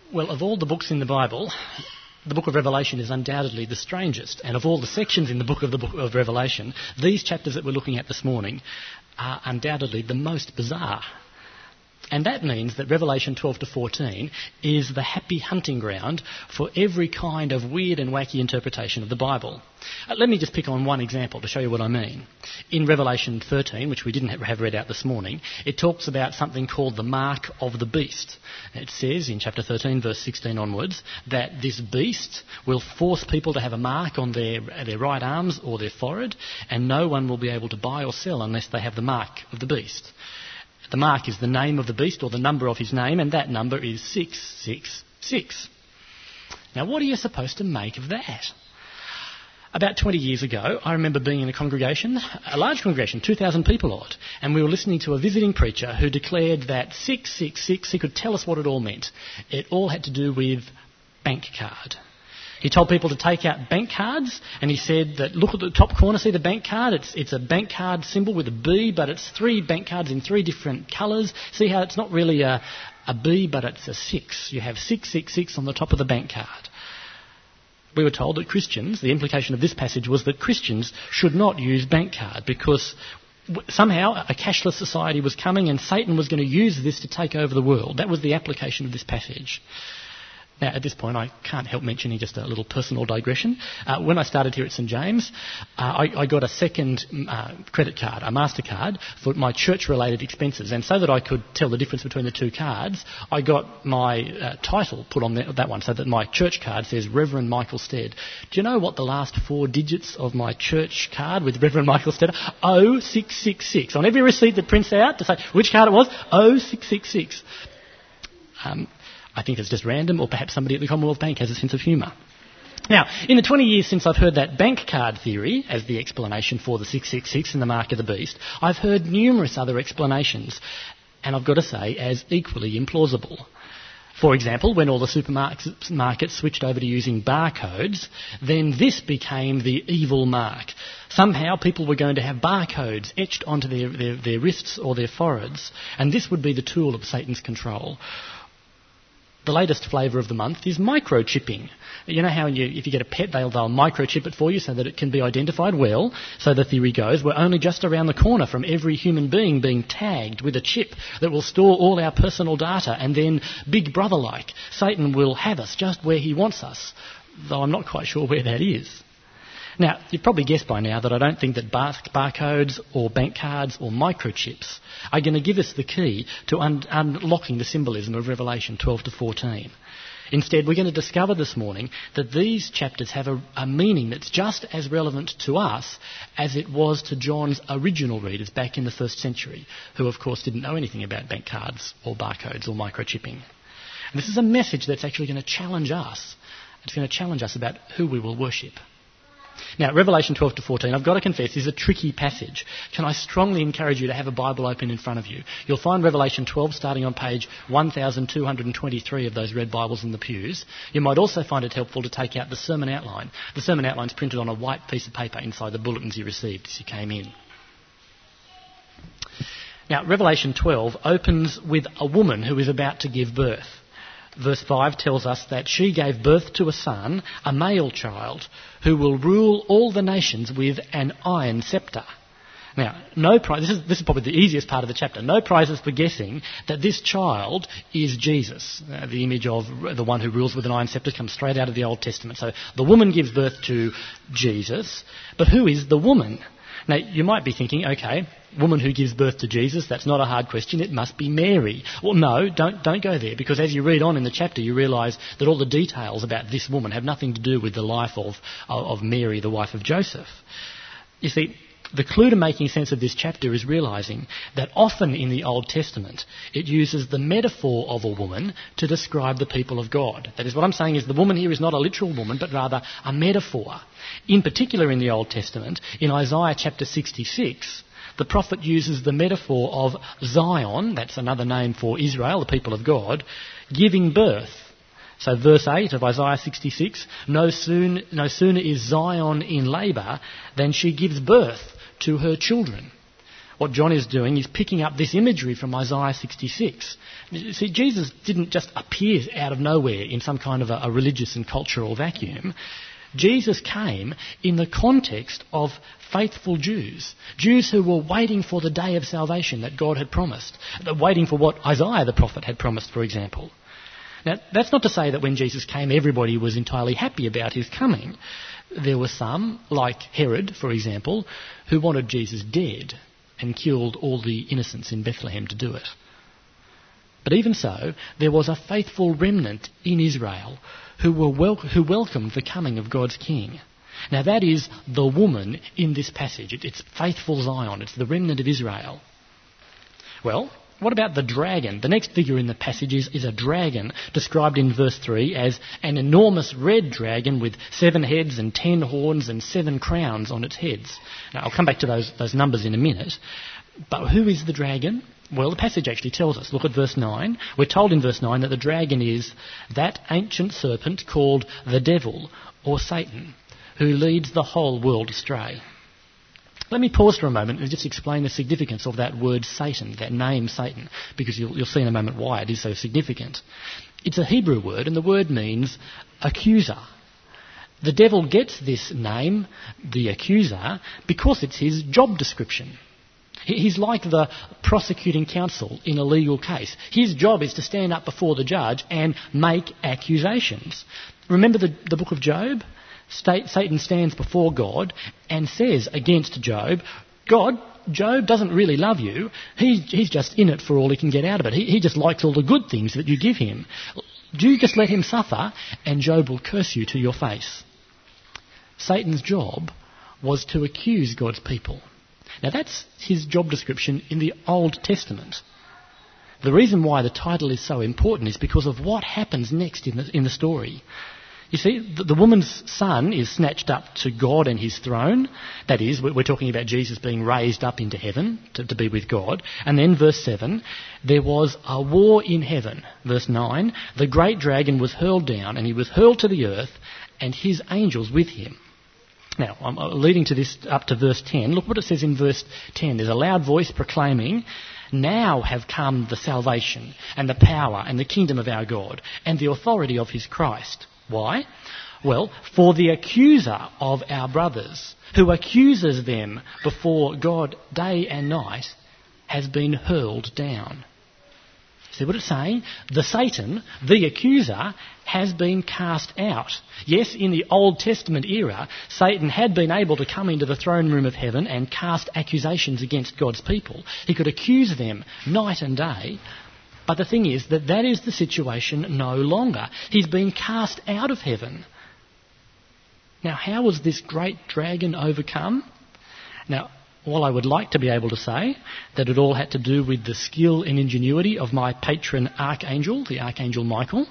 Well, of all the books in the Bible, the book of Revelation is undoubtedly the strangest. And of all the sections in the book of Revelation, these chapters that we're looking at this morning are undoubtedly the most bizarre. And that means that Revelation 12 to 14 is the happy hunting ground for every kind of weird and wacky interpretation of the Bible. Let me just pick on one example to show you what I mean. In Revelation 13, which we didn't have read out this morning, it talks about something called the mark of the beast. It says in chapter 13, verse 16 onwards, that this beast will force people to have a mark on their right arms or their forehead, and no one will be able to buy or sell unless they have the mark of the beast. The mark is the name of the beast or the number of his name, and that number is 666. Now, what are you supposed to make of that? About 20 years ago, I remember being in a congregation, a large congregation, 2,000 people odd, and we were listening to a visiting preacher who declared that 666, he could tell us what it all meant. It all had to do with bank card. He told people to take out bank cards, and he said that, look at the top corner, see the bank card? It's a bank card symbol with a B, but it's 3 bank cards in 3 different colours. See how it's not really a B, but it's a 6. You have 666 on the top of the bank card. We were told that Christians, the implication of this passage was that Christians should not use bank card because somehow a cashless society was coming and Satan was going to use this to take over the world. That was the application of this passage. Now, at this point, I can't help mentioning just a little personal digression. When I started here at St James, I got a second credit card, a MasterCard, for my church-related expenses. And so that I could tell the difference between the two cards, I got my title put on that one so that my church card says Reverend Michael Stead. Do you know what the last 4 digits of my church card with Reverend Michael Stead are? 0666. On every receipt that prints out to say which card it was, 0666. I think it's just random, or perhaps somebody at the Commonwealth Bank has a sense of humour. Now, in the 20 years since I've heard that bank card theory as the explanation for the 666 and the mark of the beast, I've heard numerous other explanations, and I've got to say, as equally implausible. For example, when all the supermarkets switched over to using barcodes, then this became the evil mark. Somehow people were going to have barcodes etched onto their wrists or their foreheads, and this would be the tool of Satan's control. The latest flavour of the month is microchipping. You know how if you get a pet, they'll microchip it for you so that it can be identified well. So the theory goes, we're only just around the corner from every human being being tagged with a chip that will store all our personal data, and then Big Brother-like, Satan will have us just where he wants us, though I'm not quite sure where that is. Now, you've probably guessed by now that I don't think that barcodes or bank cards or microchips are going to give us the key to unlocking the symbolism of Revelation 12 to 14. Instead, we're going to discover this morning that these chapters have a meaning that's just as relevant to us as it was to John's original readers back in the 1st century, who of course didn't know anything about bank cards or barcodes or microchipping. And this is a message that's actually going to challenge us. It's going to challenge us about who we will worship. Now, Revelation 12 to 14, I've got to confess, is a tricky passage. Can I strongly encourage you to have a Bible open in front of you? You'll find Revelation 12 starting on page 1223 of those red Bibles in the pews. You might also find it helpful to take out the sermon outline. The sermon outline's printed on a white piece of paper inside the bulletins you received as you came in. Now, Revelation 12 opens with a woman who is about to give birth. Verse 5 tells us that she gave birth to a son, a male child, who will rule all the nations with an iron sceptre. Now, no prize. This is probably the easiest part of the chapter. No prizes for guessing that this child is Jesus. The image of the one who rules with an iron sceptre comes straight out of the Old Testament. So the woman gives birth to Jesus, but who is the woman? Now, you might be thinking, okay, woman who gives birth to Jesus, that's not a hard question, it must be Mary. Well, no, don't go there, because as you read on in the chapter, you realise that all the details about this woman have nothing to do with the life of Mary, the wife of Joseph. You see, the clue to making sense of this chapter is realising that often in the Old Testament it uses the metaphor of a woman to describe the people of God. That is, what I'm saying is the woman here is not a literal woman, but rather a metaphor. In particular in the Old Testament, in Isaiah chapter 66, the prophet uses the metaphor of Zion, that's another name for Israel, the people of God, giving birth. So verse 8 of Isaiah 66, no sooner is Zion in labour than she gives birth to her children. what John is doing is picking up this imagery from Isaiah 66. You see, Jesus didn't just appear out of nowhere in some kind of a religious and cultural vacuum. Jesus came in the context of faithful Jews, Jews who were waiting for the day of salvation that God had promised, waiting for what Isaiah the prophet had promised, for example. Now, that's not to say that when Jesus came, everybody was entirely happy about his coming. There were some, like Herod, for example, who wanted Jesus dead and killed all the innocents in Bethlehem to do it. But even so, there was a faithful remnant in Israel who welcomed the coming of God's King. Now that is the woman in this passage. It's faithful Zion. It's the remnant of Israel. Well, what about the dragon? The next figure in the passage is a dragon, described in verse 3 as an enormous red dragon with 7 heads and 10 horns and 7 crowns on its heads. Now, I'll come back to those numbers in a minute. But who is the dragon? Well, the passage actually tells us. Look at verse 9. We're told in verse 9 that the dragon is that ancient serpent called the devil or Satan, who leads the whole world astray. Let me pause for a moment and just explain the significance of that word Satan, that name Satan, because you'll see in a moment why it is so significant. It's a Hebrew word, and the word means accuser. The devil gets this name, the accuser, because it's his job description. He's like the prosecuting counsel in a legal case. His job is to stand up before the judge and make accusations. Remember the book of Job? Satan stands before God and says against Job, God, Job doesn't really love you. He's just in it for all he can get out of it. He just likes all the good things that you give him. Do you just let him suffer and Job will curse you to your face? Satan's job was to accuse God's people. Now that's his job description in the Old Testament. The reason why the title is so important is because of what happens next in the story. You see, the woman's son is snatched up to God and his throne. That is, we're talking about Jesus being raised up into heaven to be with God. And then verse 7, there was a war in heaven. Verse 9, the great dragon was hurled down and he was hurled to the earth and his angels with him. Now, I'm leading to this up to verse 10. Look what it says in verse 10. There's a loud voice proclaiming, now have come the salvation and the power and the kingdom of our God and the authority of his Christ. Why? Well, for the accuser of our brothers, who accuses them before God day and night, has been hurled down. See what it's saying? The Satan, the accuser, has been cast out. Yes, in the Old Testament era, Satan had been able to come into the throne room of heaven and cast accusations against God's people. He could accuse them night and day. But the thing is that is the situation no longer. He's been cast out of heaven. Now, how was this great dragon overcome? Now, while I would like to be able to say that it all had to do with the skill and ingenuity of my patron archangel, the Archangel Michael,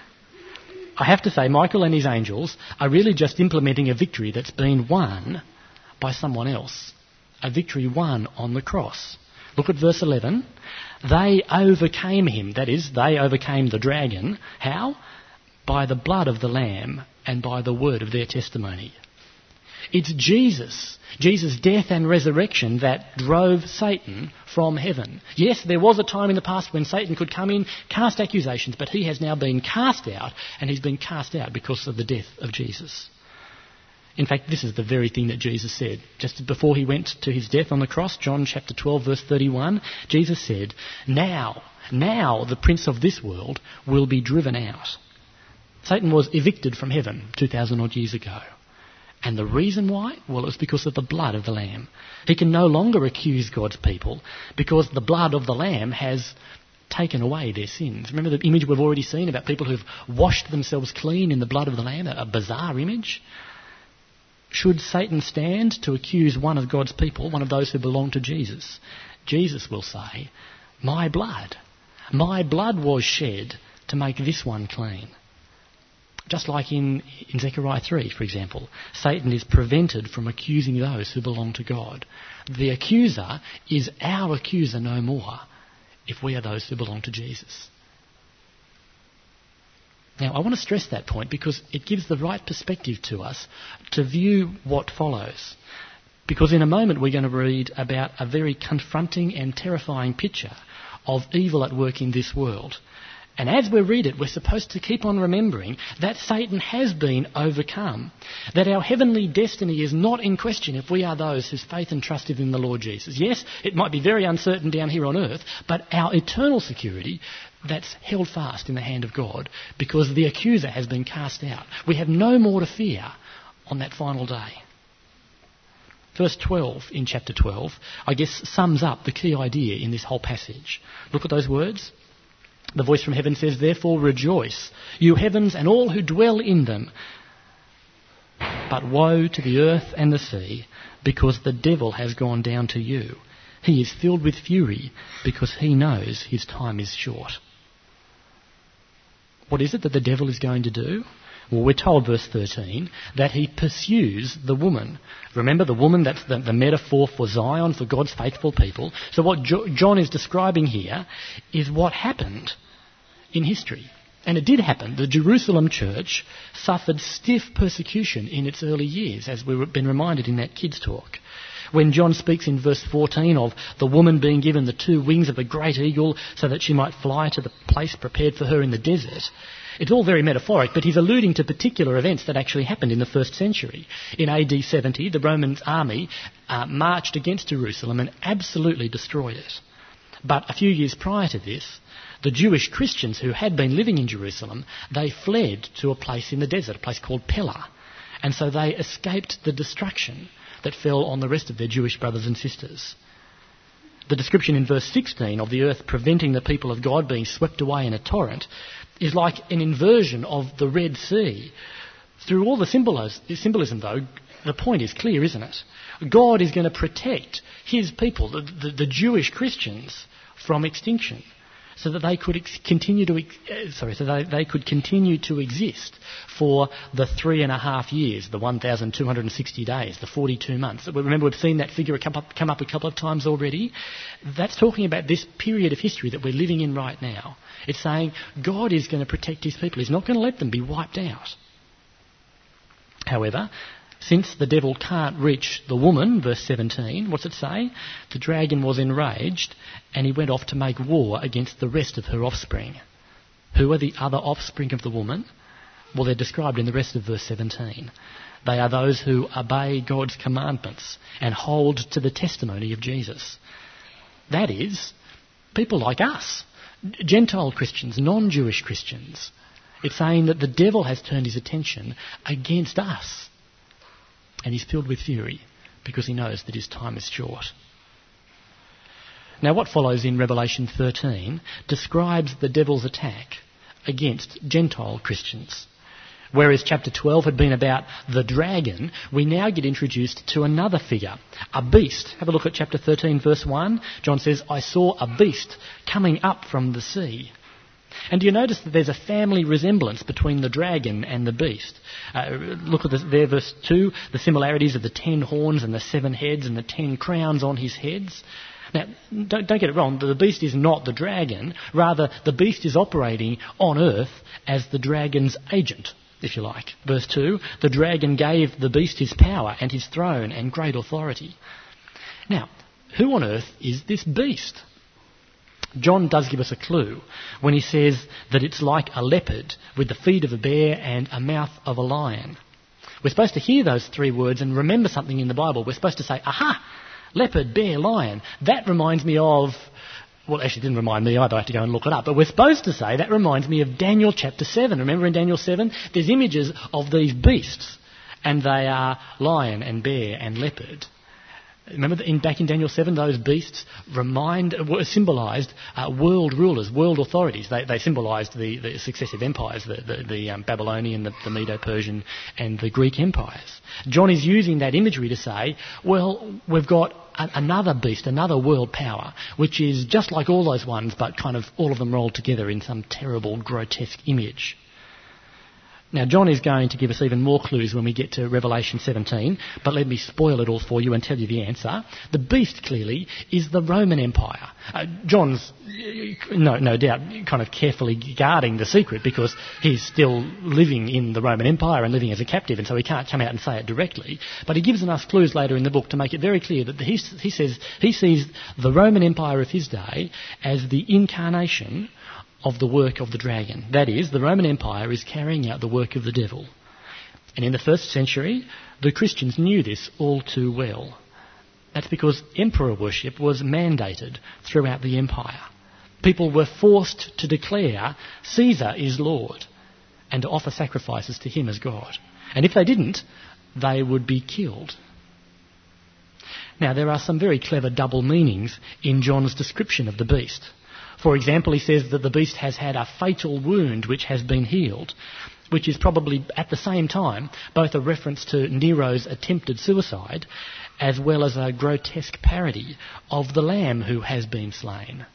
I have to say Michael and his angels are really just implementing a victory that's been won by someone else. A victory won on the cross. Look at verse 11. They overcame him, that is, they overcame the dragon. How? By the blood of the Lamb and by the word of their testimony. It's Jesus' death and resurrection that drove Satan from heaven. Yes, there was a time in the past when Satan could come in, cast accusations, but he has now been cast out, and he's been cast out because of the death of Jesus. In fact, this is the very thing that Jesus said. Just before he went to his death on the cross, John chapter 12, verse 31, Jesus said, Now the prince of this world will be driven out. Satan was evicted from heaven 2,000 odd years ago. And the reason why? Well, it was because of the blood of the Lamb. He can no longer accuse God's people because the blood of the Lamb has taken away their sins. Remember the image we've already seen about people who've washed themselves clean in the blood of the Lamb? A bizarre image. Should Satan stand to accuse one of God's people, one of those who belong to Jesus, Jesus will say, my blood was shed to make this one clean. Just like in Zechariah 3, for example, Satan is prevented from accusing those who belong to God. The accuser is our accuser no more if we are those who belong to Jesus. Now, I want to stress that point because it gives the right perspective to us to view what follows. Because in a moment we're going to read about a very confronting and terrifying picture of evil at work in this world. And as we read it, we're supposed to keep on remembering that Satan has been overcome, that our heavenly destiny is not in question if we are those whose faith and trust is in the Lord Jesus. Yes, it might be very uncertain down here on earth, but our eternal security, that's held fast in the hand of God because the accuser has been cast out. We have no more to fear on that final day. Verse 12 in chapter 12, I guess, sums up the key idea in this whole passage. Look at those words. The voice from heaven says, "Therefore rejoice, you heavens and all who dwell in them. But woe to the earth and the sea, because the devil has gone down to you. He is filled with fury, because he knows his time is short." What is it that the devil is going to do? Well, we're told, verse 13, that he pursues the woman. Remember, the woman, that's the metaphor for Zion, for God's faithful people. So what John is describing here is what happened in history. And it did happen. The Jerusalem church suffered stiff persecution in its early years, as we've been reminded in that kids' talk. When John speaks in verse 14 of the woman being given the 2 wings of a great eagle so that she might fly to the place prepared for her in the desert, it's all very metaphoric, but he's alluding to particular events that actually happened in the first century. In AD 70, the Roman army marched against Jerusalem and absolutely destroyed it. But a few years prior to this, the Jewish Christians who had been living in Jerusalem, they fled to a place in the desert, a place called Pella. And so they escaped the destruction that fell on the rest of their Jewish brothers and sisters. The description in verse 16 of the earth preventing the people of God being swept away in a torrent is like an inversion of the Red Sea. Through all the symbolism, though, the point is clear, isn't it? God is going to protect his people, the Jewish Christians, from extinction, so that they could continue to exist for the 3.5 years, the 1,260 days, the 42 months. Remember, we've seen that figure come up a couple of times already. That's talking about this period of history that we're living in right now. It's saying God is going to protect his people. He's not going to let them be wiped out. However, since the devil can't reach the woman, verse 17, what's it say? The dragon was enraged and he went off to make war against the rest of her offspring. Who are the other offspring of the woman? Well, they're described in the rest of verse 17. They are those who obey God's commandments and hold to the testimony of Jesus. That is, people like us, Gentile Christians, non-Jewish Christians. It's saying that the devil has turned his attention against us. And he's filled with fury because he knows that his time is short. Now, what follows in Revelation 13 describes the devil's attack against Gentile Christians. Whereas chapter 12 had been about the dragon, we now get introduced to another figure, a beast. Have a look at chapter 13, verse 1. John says, "I saw a beast coming up from the sea." And do you notice that there's a family resemblance between the dragon and the beast? Look at there, verse 2, the similarities of the 10 horns and the 7 heads and the 10 crowns on his heads. Now, don't get it wrong, the beast is not the dragon. Rather, the beast is operating on earth as the dragon's agent, if you like. Verse 2, the dragon gave the beast his power and his throne and great authority. Now, who on earth is this beast? John does give us a clue when he says that it's like a leopard with the feet of a bear and a mouth of a lion. We're supposed to hear those 3 words and remember something in the Bible. We're supposed to say, aha, leopard, bear, lion. That reminds me of, well, actually it didn't remind me either, I had to go and look it up, but we're supposed to say that reminds me of Daniel chapter 7. Remember in Daniel 7? There's images of these beasts, and they are lion and bear and leopard. Remember back in Daniel 7, those beasts symbolised world rulers, world authorities. They symbolised the successive empires, the Babylonian, the Medo-Persian and the Greek empires. John is using that imagery to say, well, we've got another beast, another world power, which is just like all those ones, but kind of all of them rolled together in some terrible, grotesque image. Now, John is going to give us even more clues when we get to Revelation 17, but let me spoil it all for you and tell you the answer. The beast, clearly, is the Roman Empire. John's, no doubt, kind of carefully guarding the secret because he's still living in the Roman Empire and living as a captive, and so he can't come out and say it directly. But he gives enough clues later in the book to make it very clear that he says he sees the Roman Empire of his day as the incarnation of the work of the dragon. That is, the Roman Empire is carrying out the work of the devil. And in the first century, the Christians knew this all too well. That's because emperor worship was mandated throughout the empire. People were forced to declare Caesar is Lord and to offer sacrifices to him as God. And if they didn't, they would be killed. Now, there are some very clever double meanings in John's description of the beast. For example, he says that the beast has had a fatal wound which has been healed, which is probably at the same time both a reference to Nero's attempted suicide as well as a grotesque parody of the lamb who has been slain.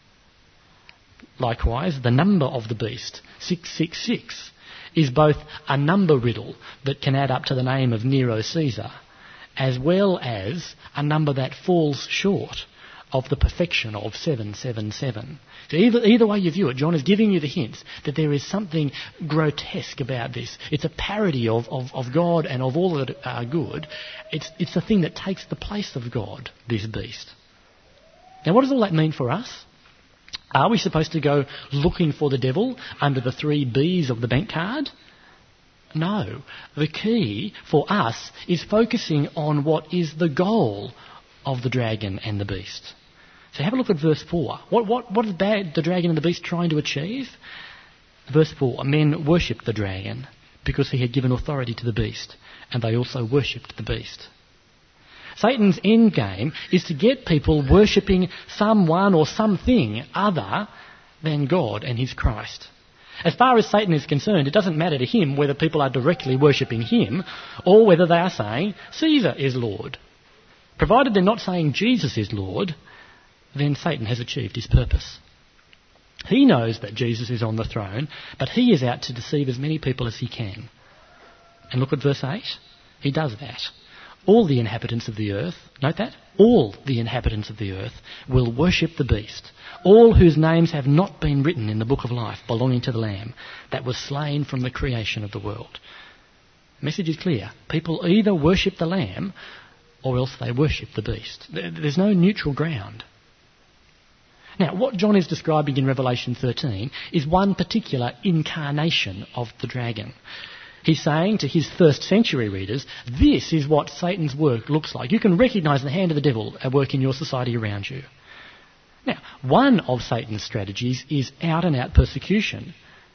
Likewise, the number of the beast, 666, is both a number riddle that can add up to the name of Nero Caesar, as well as a number that falls short of the perfection of 777. So either way you view it, John is giving you the hints that there is something grotesque about this. It's a parody of God and of all that are good. It's the thing that takes the place of God, this beast. Now, what does all that mean for us? Are we supposed to go looking for the devil under the 3 B's of the bank card? No. The key for us is focusing on what is the goal of the dragon and the beast. So have a look at verse 4. What is the dragon and the beast trying to achieve? Verse 4, men worshipped the dragon because he had given authority to the beast, and they also worshipped the beast. Satan's end game is to get people worshipping someone or something other than God and his Christ. As far as Satan is concerned, it doesn't matter to him whether people are directly worshipping him or whether they are saying Caesar is Lord. Provided they're not saying Jesus is Lord, then Satan has achieved his purpose. He knows that Jesus is on the throne, but he is out to deceive as many people as he can. And look at verse 8. He does that. All the inhabitants of the earth, note that, all the inhabitants of the earth will worship the beast, all whose names have not been written in the book of life belonging to the Lamb that was slain from the creation of the world. The message is clear. People either worship the Lamb or else they worship the beast. There's no neutral ground. Now, what John is describing in Revelation 13 is one particular incarnation of the dragon. He's saying to his first century readers, this is what Satan's work looks like. You can recognise the hand of the devil at work in your society around you. Now, one of Satan's strategies is out-and-out persecution.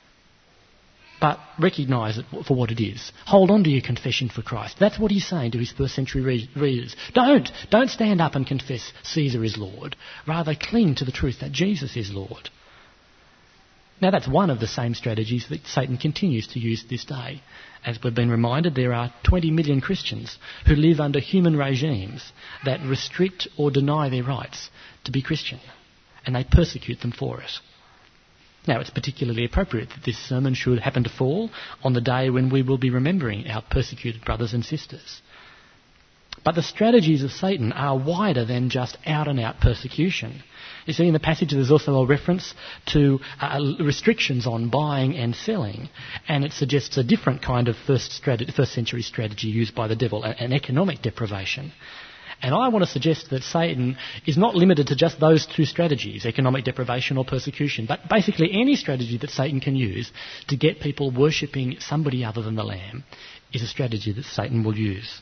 But recognise it for what it is. Hold on to your confession for Christ. That's what he's saying to his first century readers. Don't stand up and confess Caesar is Lord. Rather, cling to the truth that Jesus is Lord. Now, that's one of the same strategies that Satan continues to use this day. As we've been reminded, there are 20 million Christians who live under human regimes that restrict or deny their rights to be Christian, and they persecute them for it. Now, it's particularly appropriate that this sermon should happen to fall on the day when we will be remembering our persecuted brothers and sisters. But the strategies of Satan are wider than just out-and-out persecution. You see, in the passage there's also a reference to restrictions on buying and selling, and it suggests a different kind of first century strategy used by the devil, an economic deprivation. And I want to suggest that Satan is not limited to just those 2 strategies, economic deprivation or persecution, but basically any strategy that Satan can use to get people worshipping somebody other than the Lamb is a strategy that Satan will use.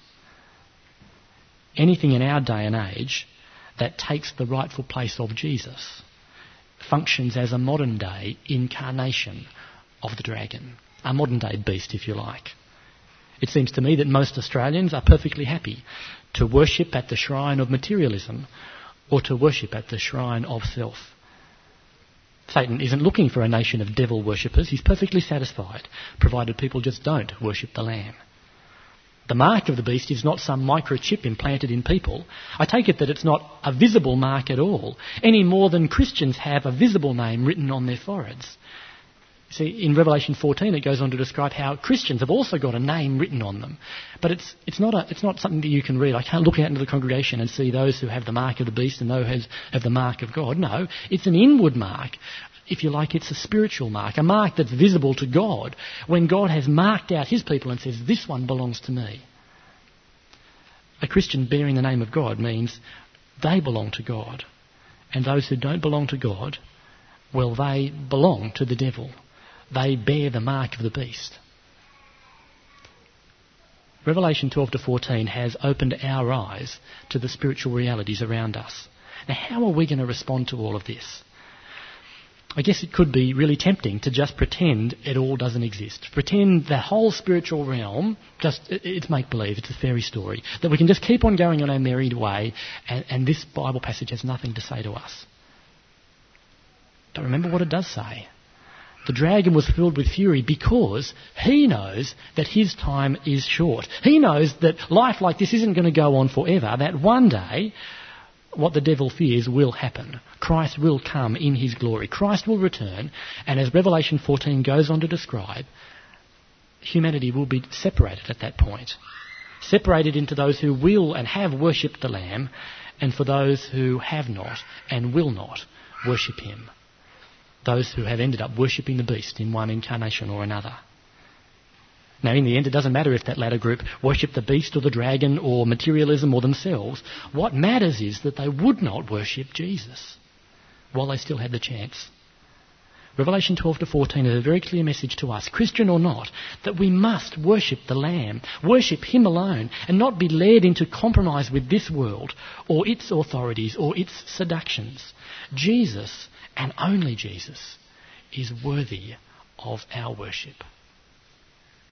Anything in our day and age that takes the rightful place of Jesus functions as a modern-day incarnation of the dragon, a modern-day beast, if you like. It seems to me that most Australians are perfectly happy to worship at the shrine of materialism or to worship at the shrine of self. Satan isn't looking for a nation of devil worshippers. He's perfectly satisfied, provided people just don't worship the Lamb. The mark of the beast is not some microchip implanted in people. I take it that it's not a visible mark at all, any more than Christians have a visible name written on their foreheads. See, in Revelation 14 it goes on to describe how Christians have also got a name written on them. But it's not something that you can read. I can't look out into the congregation and see those who have the mark of the beast and those who have the mark of God. No, it's an inward mark. If you like, it's a spiritual mark, a mark that's visible to God when God has marked out his people and says, this one belongs to me. A Christian bearing the name of God means they belong to God. And those who don't belong to God, well, they belong to the devil. They bear the mark of the beast. Revelation 12 to 14 has opened our eyes to the spiritual realities around us. Now, how are we going to respond to all of this? I guess it could be really tempting to just pretend it all doesn't exist. Pretend the whole spiritual realm, it's make-believe, it's a fairy story. That we can just keep on going on our merry way and this Bible passage has nothing to say to us. But remember what it does say. The dragon was filled with fury because he knows that his time is short. He knows that life like this isn't going to go on forever, that one day what the devil fears will happen. Christ will come in his glory. Christ will return, and as Revelation 14 goes on to describe, humanity will be separated at that point. Separated into those who will and have worshipped the Lamb, and for those who have not and will not worship him. Those who have ended up worshipping the beast in one incarnation or another. Now, in the end, it doesn't matter if that latter group worship the beast or the dragon or materialism or themselves. What matters is that they would not worship Jesus while they still had the chance. Revelation 12 to 14 is a very clear message to us, Christian or not, that we must worship the Lamb, worship him alone, and not be led into compromise with this world or its authorities or its seductions. Jesus, and only Jesus, is worthy of our worship.